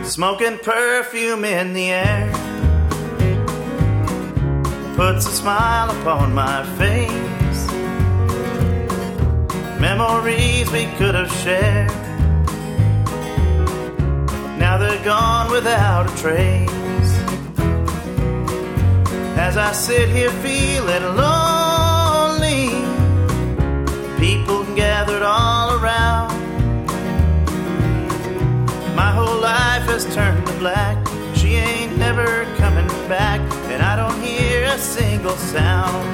Smoking perfume in the air puts a smile upon my face. Memories we could have shared, now they're gone without a trace. As I sit here feeling lonely, people gathered all around. My whole life has turned to black. She ain't never coming back, and I don't hear a single sound.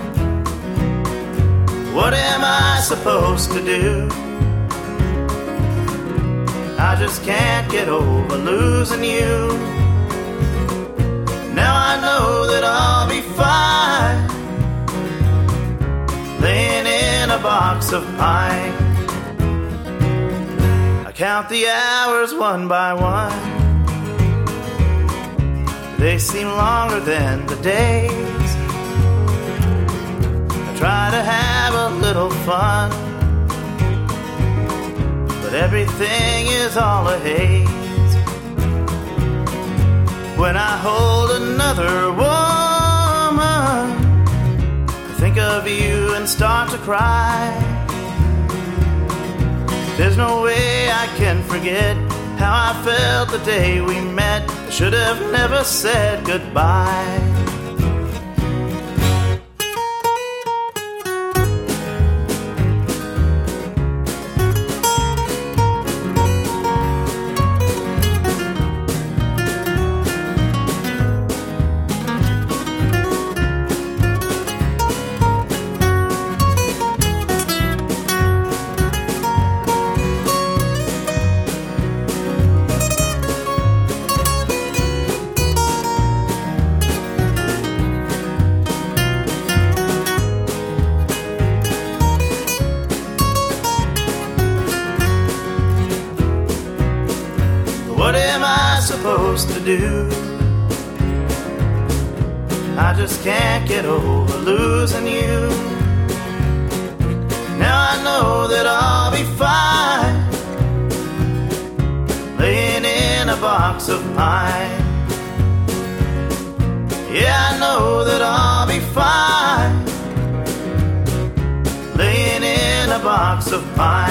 What am I supposed to do? I just can't get over losing you. Now I know that I'll be fine, laying in a box of pine. I count the hours one by one, they seem longer than the days. I try to have a little fun, but everything is all a haze. When I hold another woman, I think of you and start to cry. There's no way I can forget how I felt the day we met. I should have never said goodbye. What am I supposed to do? I just can't get over losing you. Now I know that I'll be fine, laying in a box of pine. Yeah, I know that I'll be fine, laying in a box of pine.